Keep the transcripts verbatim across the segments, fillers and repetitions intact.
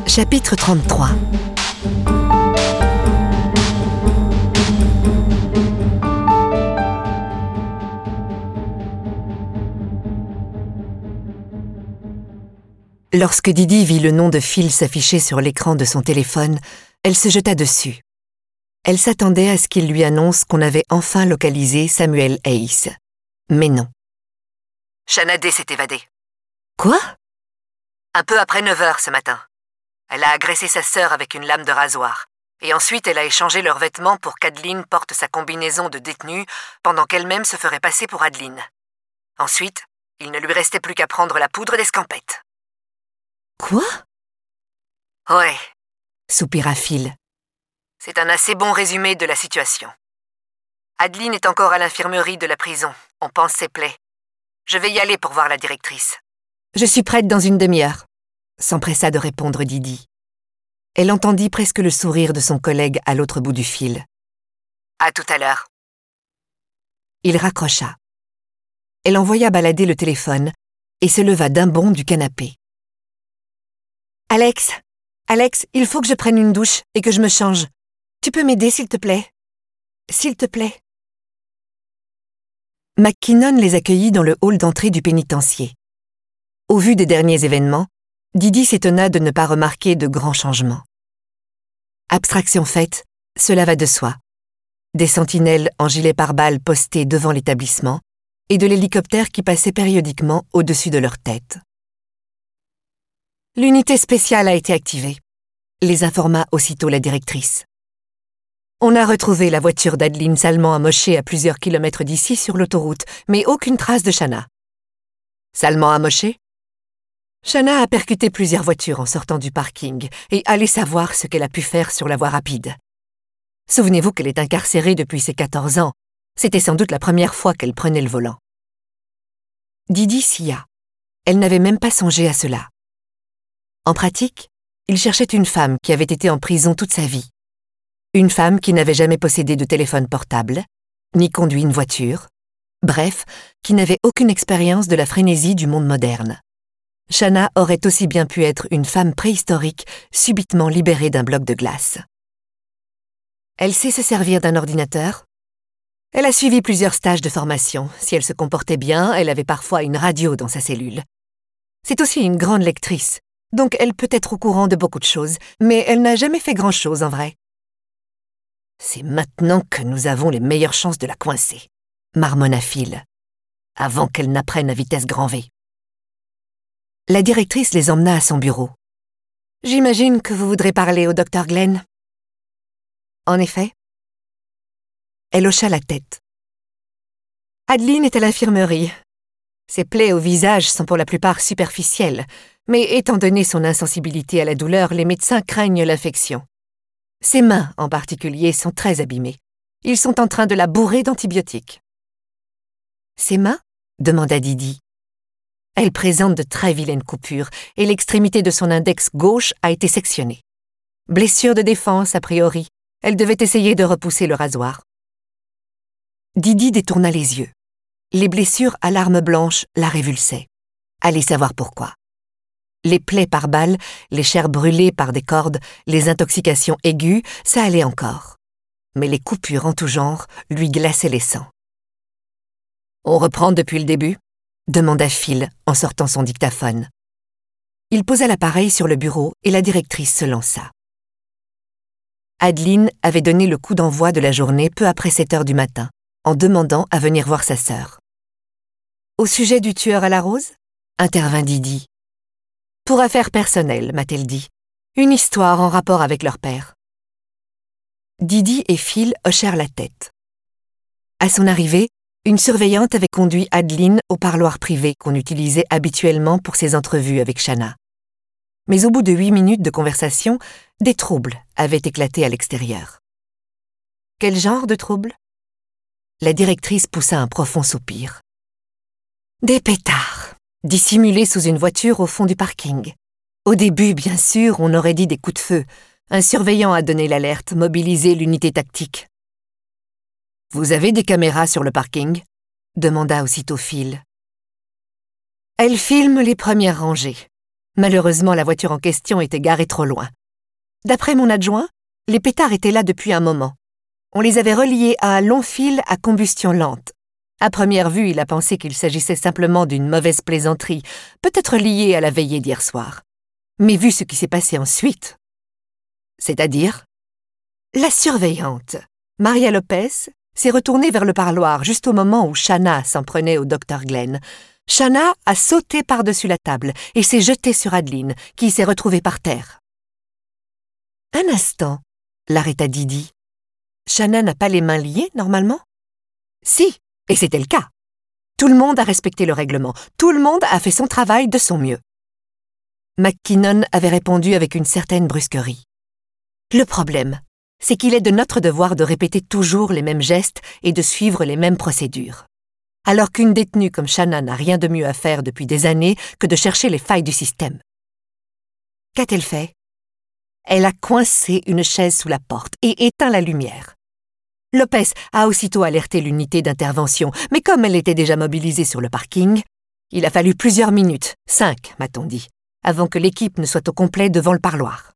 Chapitre trente-trois. Lorsque Didi vit le nom de Phil s'afficher sur l'écran de son téléphone, elle se jeta dessus. Elle s'attendait à ce qu'il lui annonce qu'on avait enfin localisé Samuel Hayes. Mais non. Shanna D s'est évadée. Quoi? Un peu après neuf heures ce matin. Elle a agressé sa sœur avec une lame de rasoir. Et ensuite, elle a échangé leurs vêtements pour qu'Adeline porte sa combinaison de détenue pendant qu'elle-même se ferait passer pour Adeline. Ensuite, il ne lui restait plus qu'à prendre la poudre d'escampette. Quoi? Ouais, soupira Phil. c'est un assez bon résumé de la situation. Adeline est encore à l'infirmerie de la prison. On pense ses plaies. Je vais y aller pour voir la directrice. Je suis prête dans une demi-heure, s'empressa de répondre Didi. Elle entendit presque le sourire de son collègue à l'autre bout du fil. À tout à l'heure. Il raccrocha. Elle envoya balader le téléphone et se leva d'un bond du canapé. « Alex, Alex, il faut que je prenne une douche et que je me change. Tu peux m'aider, s'il te plaît? S'il te plaît. » McKinnon les accueillit dans le hall d'entrée du pénitencier. Au vu des derniers événements, Didi s'étonna de ne pas remarquer de grands changements. Abstraction faite, cela va de soi. Des sentinelles en gilet pare-balles postés devant l'établissement et de l'hélicoptère qui passait périodiquement au-dessus de leur tête. L'unité spéciale a été activée, les informa aussitôt la directrice. On a retrouvé la voiture d'Adeline salement amochée à plusieurs kilomètres d'ici sur l'autoroute, mais aucune trace de Shanna. Salement amochée? Shanna a percuté plusieurs voitures en sortant du parking et allez savoir ce qu'elle a pu faire sur la voie rapide. Souvenez-vous qu'elle est incarcérée depuis ses quatorze ans. C'était sans doute la première fois qu'elle prenait le volant. Didi sia. Elle n'avait même pas songé à cela. En pratique, il cherchait une femme qui avait été en prison toute sa vie. Une femme qui n'avait jamais possédé de téléphone portable, ni conduit une voiture. Bref, qui n'avait aucune expérience de la frénésie du monde moderne. Shanna aurait aussi bien pu être une femme préhistorique subitement libérée d'un bloc de glace. Elle sait se servir d'un ordinateur. Elle a suivi plusieurs stages de formation. Si elle se comportait bien, elle avait parfois une radio dans sa cellule. C'est aussi une grande lectrice, donc elle peut être au courant de beaucoup de choses, mais elle n'a jamais fait grand-chose en vrai. C'est maintenant que nous avons les meilleures chances de la coincer, marmonna Phil, avant qu'elle n'apprenne à vitesse grand V. La directrice les emmena à son bureau. « J'imagine que vous voudrez parler au docteur Glenn. » En effet. Elle hocha la tête. Adeline est à l'infirmerie. Ses plaies au visage sont pour la plupart superficielles, mais étant donné son insensibilité à la douleur, les médecins craignent l'infection. Ses mains, en particulier, sont très abîmées. Ils sont en train de la bourrer d'antibiotiques. « Ses mains ?» demanda Didi. Elle présente de très vilaines coupures et l'extrémité de son index gauche a été sectionnée. Blessure de défense, a priori. Elle devait essayer de repousser le rasoir. Didi détourna les yeux. Les blessures à l'arme blanche la révulsaient. Allez savoir pourquoi. Les plaies par balles, les chairs brûlées par des cordes, les intoxications aiguës, ça allait encore. Mais les coupures en tout genre lui glaçaient les sangs. « On reprend depuis le début ?» demanda Phil en sortant son dictaphone. Il posa l'appareil sur le bureau et la directrice se lança. Adeline avait donné le coup d'envoi de la journée peu après sept heures du matin, en demandant à venir voir sa sœur. « Au sujet du tueur à la rose ?» intervint Didi. « Pour affaires personnelles, m'a-t-elle dit. Une histoire en rapport avec leur père. » Didi et Phil hochèrent la tête. À son arrivée, une surveillante avait conduit Adeline au parloir privé qu'on utilisait habituellement pour ses entrevues avec Shanna. Mais au bout de huit minutes de conversation, des troubles avaient éclaté à l'extérieur. Quel genre de troubles? La directrice poussa un profond soupir. Des pétards, dissimulés sous une voiture au fond du parking. Au début, bien sûr, on aurait dit des coups de feu. Un surveillant a donné l'alerte, mobilisé l'unité tactique. « Vous avez des caméras sur le parking ?» demanda aussitôt Phil. « Elle filme les premières rangées. Malheureusement, la voiture en question était garée trop loin. D'après mon adjoint, les pétards étaient là depuis un moment. On les avait reliés à un long fil à combustion lente. À première vue, il a pensé qu'il s'agissait simplement d'une mauvaise plaisanterie, peut-être liée à la veillée d'hier soir. Mais vu ce qui s'est passé ensuite... C'est-à-dire? La surveillante, Maria Lopez, s'est retournée vers le parloir juste au moment où Shanna s'en prenait au docteur Glenn. Shanna a sauté par-dessus la table et s'est jetée sur Adeline, qui s'est retrouvée par terre. « Un instant », l'arrêta Didi. « Shanna n'a pas les mains liées, normalement ?»« Si, et c'était le cas. Tout le monde a respecté le règlement. Tout le monde a fait son travail de son mieux. » McKinnon avait répondu avec une certaine brusquerie. « Le problème, c'est qu'il est de notre devoir de répéter toujours les mêmes gestes et de suivre les mêmes procédures. Alors qu'une détenue comme Shanna n'a rien de mieux à faire depuis des années que de chercher les failles du système. Qu'a-t-elle fait? Elle a coincé une chaise sous la porte et éteint la lumière. Lopez a aussitôt alerté l'unité d'intervention, mais comme elle était déjà mobilisée sur le parking, il a fallu plusieurs minutes, cinq, m'a-t-on dit, avant que l'équipe ne soit au complet devant le parloir.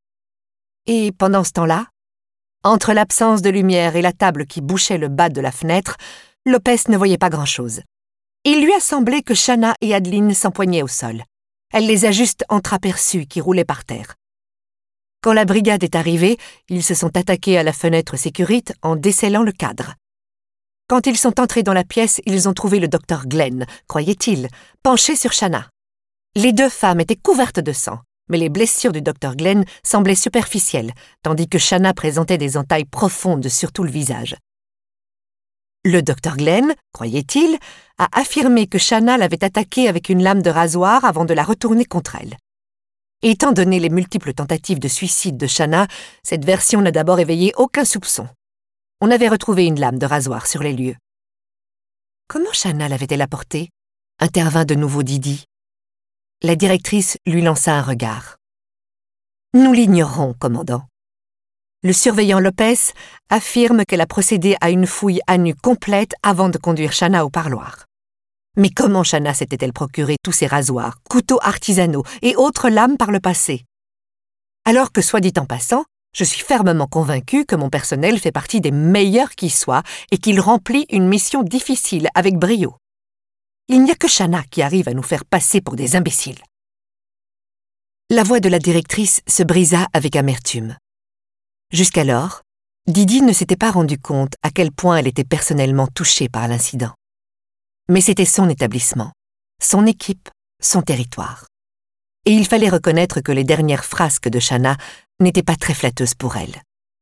Et pendant ce temps-là, entre l'absence de lumière et la table qui bouchait le bas de la fenêtre, Lopez ne voyait pas grand-chose. Il lui a semblé que Shanna et Adeline s'empoignaient au sol. Elle les a juste entreaperçus qui roulaient par terre. Quand la brigade est arrivée, ils se sont attaqués à la fenêtre sécurite en descellant le cadre. Quand ils sont entrés dans la pièce, ils ont trouvé le docteur Glenn, croyait-il, penché sur Shanna. Les deux femmes étaient couvertes de sang, mais les blessures du docteur Glenn semblaient superficielles, tandis que Shanna présentait des entailles profondes sur tout le visage. Le docteur Glenn, croyait-il, a affirmé que Shanna l'avait attaquée avec une lame de rasoir avant de la retourner contre elle. Étant donné les multiples tentatives de suicide de Shanna, cette version n'a d'abord éveillé aucun soupçon. On avait retrouvé une lame de rasoir sur les lieux. Comment Shanna l'avait-elle apportée? Intervint de nouveau Didi. La directrice lui lança un regard. Nous l'ignorons, commandant. Le surveillant Lopez affirme qu'elle a procédé à une fouille à nu complète avant de conduire Shanna au parloir. Mais comment Shanna s'était-elle procuré tous ces rasoirs, couteaux artisanaux et autres lames par le passé? Alors que, soit dit en passant, je suis fermement convaincue que mon personnel fait partie des meilleurs qui soient et qu'il remplit une mission difficile avec brio. Il n'y a que Shanna qui arrive à nous faire passer pour des imbéciles. La voix de la directrice se brisa avec amertume. Jusqu'alors, Didi ne s'était pas rendu compte à quel point elle était personnellement touchée par l'incident. Mais c'était son établissement, son équipe, son territoire. Et il fallait reconnaître que les dernières frasques de Shanna n'étaient pas très flatteuses pour elle.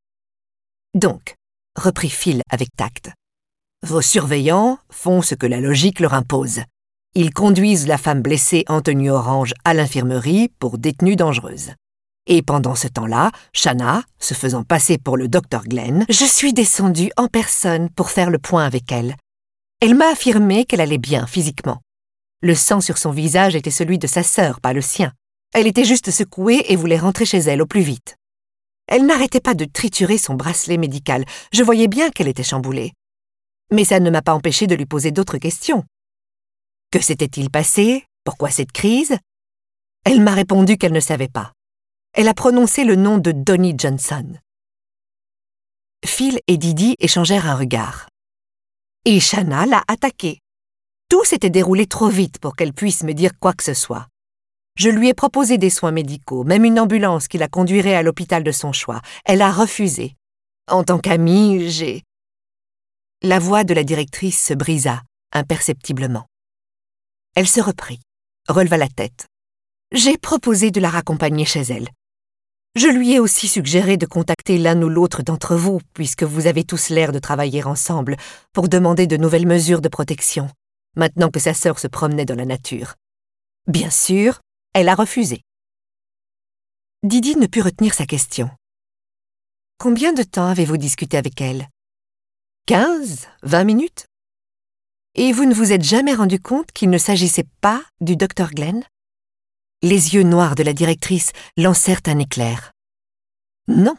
Donc, reprit Phil avec tact, vos surveillants font ce que la logique leur impose. Ils conduisent la femme blessée en tenue orange à l'infirmerie pour détenue dangereuse. Et pendant ce temps-là, Shanna, se faisant passer pour le docteur Glenn, je suis descendue en personne pour faire le point avec elle. Elle m'a affirmé qu'elle allait bien physiquement. Le sang sur son visage était celui de sa sœur, pas le sien. Elle était juste secouée et voulait rentrer chez elle au plus vite. Elle n'arrêtait pas de triturer son bracelet médical. Je voyais bien qu'elle était chamboulée. Mais ça ne m'a pas empêché de lui poser d'autres questions. Que s'était-il passé? Pourquoi cette crise? Elle m'a répondu qu'elle ne savait pas. Elle a prononcé le nom de Donnie Johnson. Phil et Didi échangèrent un regard. Et Shanna l'a attaquée. Tout s'était déroulé trop vite pour qu'elle puisse me dire quoi que ce soit. Je lui ai proposé des soins médicaux, même une ambulance qui la conduirait à l'hôpital de son choix. Elle a refusé. En tant qu'amie, j'ai... La voix de la directrice se brisa, imperceptiblement. Elle se reprit, releva la tête. J'ai proposé de la raccompagner chez elle. Je lui ai aussi suggéré de contacter l'un ou l'autre d'entre vous, puisque vous avez tous l'air de travailler ensemble, pour demander de nouvelles mesures de protection, maintenant que sa sœur se promenait dans la nature. Bien sûr, elle a refusé. Didi ne put retenir sa question. Combien de temps avez-vous discuté avec elle? Quinze, vingt minutes? Et vous ne vous êtes jamais rendu compte qu'il ne s'agissait pas du docteur Glenn? Les yeux noirs de la directrice lancèrent un éclair. Non.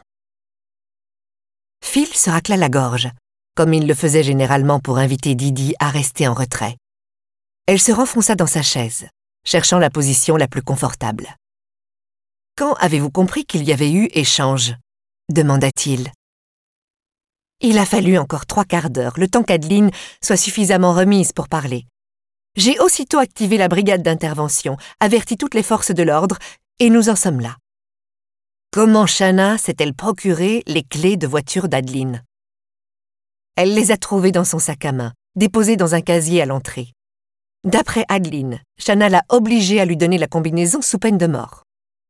Phil se racla la gorge, comme il le faisait généralement pour inviter Didi à rester en retrait. Elle se renfonça dans sa chaise, cherchant la position la plus confortable. « Quand avez-vous compris qu'il y avait eu échange » demanda-t-il. Il a fallu encore trois quarts d'heure, le temps qu'Adeline soit suffisamment remise pour parler. J'ai aussitôt activé la brigade d'intervention, averti toutes les forces de l'ordre, et nous en sommes là. Comment Shanna s'est-elle procuré les clés de voiture d'Adeline? Elle les a trouvées dans son sac à main, déposées dans un casier à l'entrée. D'après Adeline, Shanna l'a obligée à lui donner la combinaison sous peine de mort.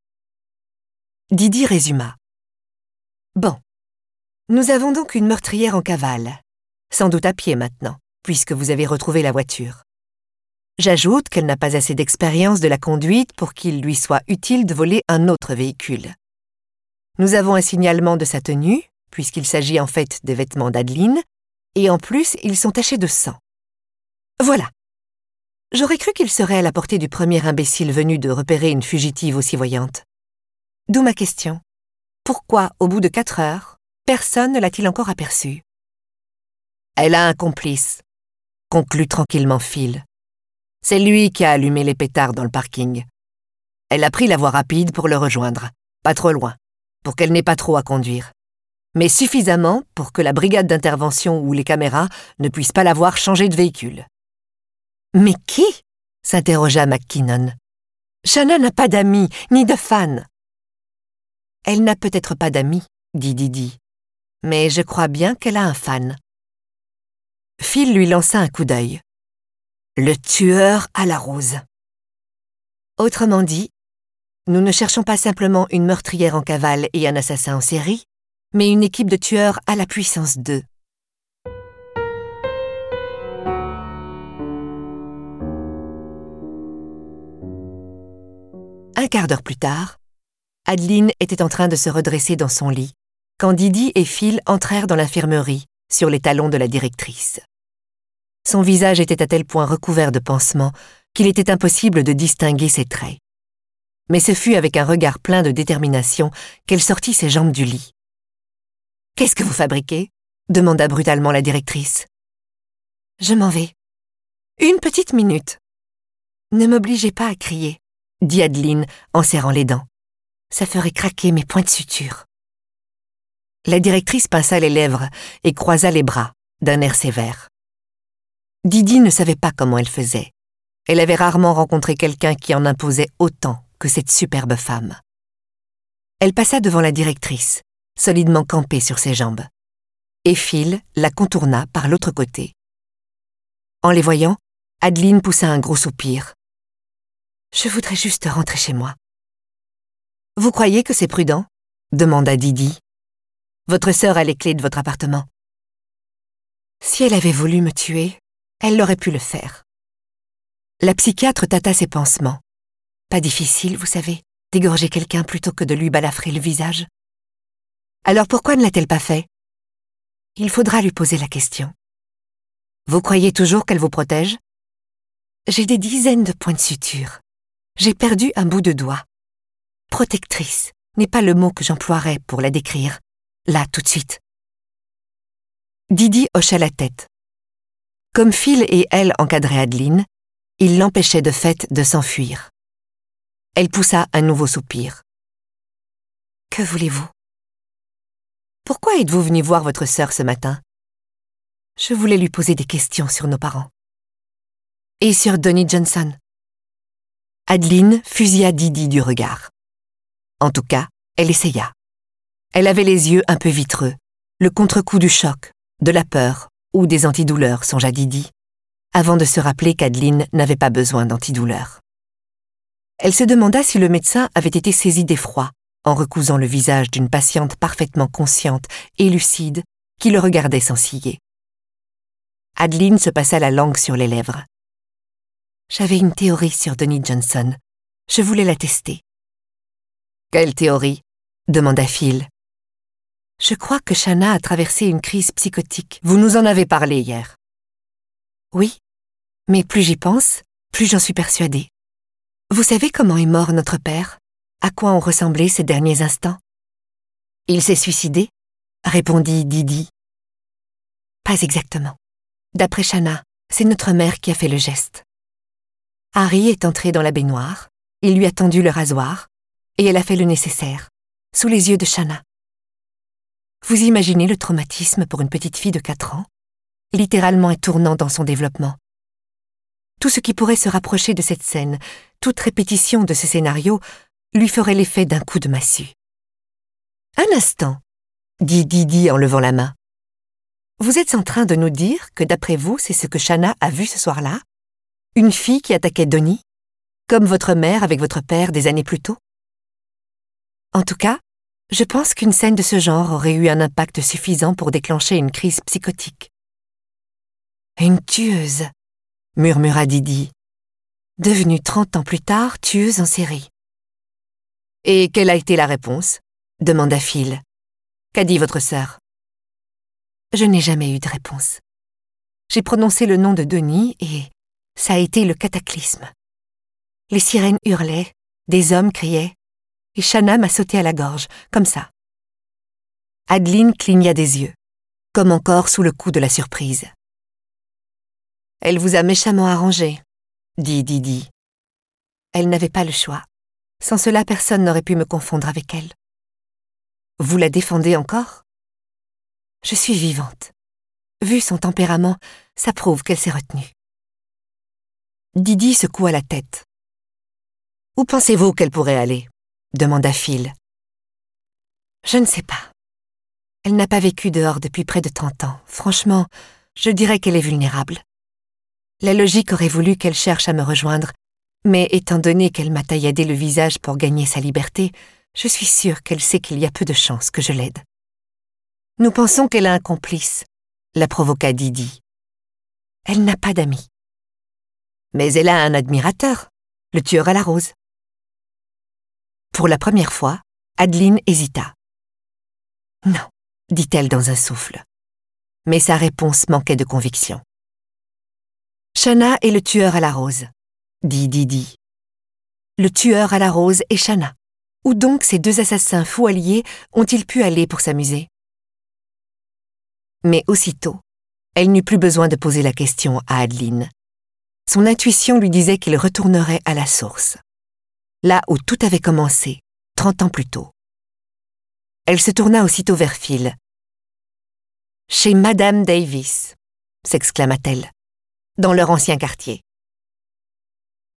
Didi résuma. Bon, nous avons donc une meurtrière en cavale, sans doute à pied maintenant, puisque vous avez retrouvé la voiture. J'ajoute qu'elle n'a pas assez d'expérience de la conduite pour qu'il lui soit utile de voler un autre véhicule. Nous avons un signalement de sa tenue, puisqu'il s'agit en fait des vêtements d'Adeline, et en plus, ils sont tachés de sang. Voilà. J'aurais cru qu'il serait à la portée du premier imbécile venu de repérer une fugitive aussi voyante. D'où ma question. Pourquoi, au bout de quatre heures, personne ne l'a-t-il encore aperçue? Elle a un complice, conclut tranquillement Phil. C'est lui qui a allumé les pétards dans le parking. Elle a pris la voie rapide pour le rejoindre, pas trop loin, pour qu'elle n'ait pas trop à conduire, mais suffisamment pour que la brigade d'intervention ou les caméras ne puissent pas la voir changer de véhicule. « Mais qui ?» s'interrogea McKinnon. « Shanna n'a pas d'amis, ni de fans. »« Elle n'a peut-être pas d'amis, » dit Didi, « mais je crois bien qu'elle a un fan. » Phil lui lança un coup d'œil. Le tueur à la rose. Autrement dit, nous ne cherchons pas simplement une meurtrière en cavale et un assassin en série, mais une équipe de tueurs à la puissance deux. Un quart d'heure plus tard, Adeline était en train de se redresser dans son lit, quand Didi et Phil entrèrent dans l'infirmerie, sur les talons de la directrice. Son visage était à tel point recouvert de pansements qu'il était impossible de distinguer ses traits. Mais ce fut avec un regard plein de détermination qu'elle sortit ses jambes du lit. « Qu'est-ce que vous fabriquez ?» demanda brutalement la directrice. « Je m'en vais. Une petite minute. »« Ne m'obligez pas à crier, » dit Adeline en serrant les dents. « Ça ferait craquer mes points de suture. » La directrice pinça les lèvres et croisa les bras, d'un air sévère. Didi ne savait pas comment elle faisait. Elle avait rarement rencontré quelqu'un qui en imposait autant que cette superbe femme. Elle passa devant la directrice, solidement campée sur ses jambes. Et Phil la contourna par l'autre côté. En les voyant, Adeline poussa un gros soupir. « Je voudrais juste rentrer chez moi. »« Vous croyez que c'est prudent ?» demanda Didi. « Votre sœur a les clés de votre appartement. »« Si elle avait voulu me tuer, elle aurait pu le faire. » La psychiatre tâta ses pansements. Pas difficile, vous savez, d'égorger quelqu'un plutôt que de lui balafrer le visage. Alors pourquoi ne l'a-t-elle pas fait? Il faudra lui poser la question. Vous croyez toujours qu'elle vous protège? J'ai des dizaines de points de suture. J'ai perdu un bout de doigt. Protectrice n'est pas le mot que j'emploierais pour la décrire, là, tout de suite. Didi hocha la tête. Comme Phil et elle encadraient Adeline, il l'empêchait de fait de s'enfuir. Elle poussa un nouveau soupir. « Que voulez-vous? Pourquoi êtes-vous venu voir votre sœur ce matin? Je voulais lui poser des questions sur nos parents. Et sur Donnie Johnson. » Adeline fusilla Didi du regard. En tout cas, elle essaya. Elle avait les yeux un peu vitreux, le contre-coup du choc, de la peur ou des antidouleurs, songea Didi, avant de se rappeler qu'Adeline n'avait pas besoin d'antidouleurs. Elle se demanda si le médecin avait été saisi d'effroi en recousant le visage d'une patiente parfaitement consciente et lucide qui le regardait sans ciller. Adeline se passa la langue sur les lèvres. « J'avais une théorie sur Donnie Johnson. Je voulais la tester. »« Quelle théorie ?» demanda Phil. « Je crois que Shanna a traversé une crise psychotique. Vous nous en avez parlé hier. »« Oui, mais plus j'y pense, plus j'en suis persuadée. Vous savez comment est mort notre père? À quoi ont ressemblé ces derniers instants? »« Il s'est suicidé ?» répondit Didi. « Pas exactement. D'après Shanna, c'est notre mère qui a fait le geste. » Harry est entré dans la baignoire, il lui a tendu le rasoir, et elle a fait le nécessaire, sous les yeux de Shanna. Vous imaginez le traumatisme pour une petite fille de quatre ans, littéralement un tournant dans son développement. Tout ce qui pourrait se rapprocher de cette scène, toute répétition de ce scénario, lui ferait l'effet d'un coup de massue. « Un instant », dit Didi en levant la main. « Vous êtes en train de nous dire que d'après vous, c'est ce que Shanna a vu ce soir-là? Une fille qui attaquait Donnie, comme votre mère avec votre père des années plus tôt? En tout cas, je pense qu'une scène de ce genre aurait eu un impact suffisant pour déclencher une crise psychotique. »« Une tueuse », murmura Didi, devenue trente ans plus tard tueuse en série. « Et quelle a été la réponse ?» demanda Phil. « Qu'a dit votre sœur ?» Je n'ai jamais eu de réponse. J'ai prononcé le nom de Donnie et ça a été le cataclysme. Les sirènes hurlaient, des hommes criaient, et Shanna m'a sauté à la gorge, comme ça. Adeline cligna des yeux, comme encore sous le coup de la surprise. « Elle vous a méchamment arrangé, » dit Didi. Elle n'avait pas le choix. Sans cela, personne n'aurait pu me confondre avec elle. « Vous la défendez encore ?» Je suis vivante. Vu son tempérament, ça prouve qu'elle s'est retenue. Didi secoua la tête. « Où pensez-vous qu'elle pourrait aller ?» demanda Phil. « Je ne sais pas. Elle n'a pas vécu dehors depuis près de trente ans. Franchement, je dirais qu'elle est vulnérable. La logique aurait voulu qu'elle cherche à me rejoindre, mais étant donné qu'elle m'a tailladé le visage pour gagner sa liberté, je suis sûre qu'elle sait qu'il y a peu de chances que je l'aide. Nous pensons qu'elle a un complice, la provoqua Didi. Elle n'a pas d'amis. Mais elle a un admirateur, le tueur à la rose. Pour la première fois, Adeline hésita. Non, dit-elle dans un souffle. Mais sa réponse manquait de conviction. Shanna est le tueur à la rose, dit Didi. Le tueur à la rose et Shanna. Où donc ces deux assassins fous alliés ont-ils pu aller pour s'amuser? Mais aussitôt, elle n'eut plus besoin de poser la question à Adeline. Son intuition lui disait qu'il retournerait à la source, là où tout avait commencé, trente ans plus tôt. Elle se tourna aussitôt vers Phil. « Chez Madame Davis », s'exclama-t-elle, « dans leur ancien quartier. »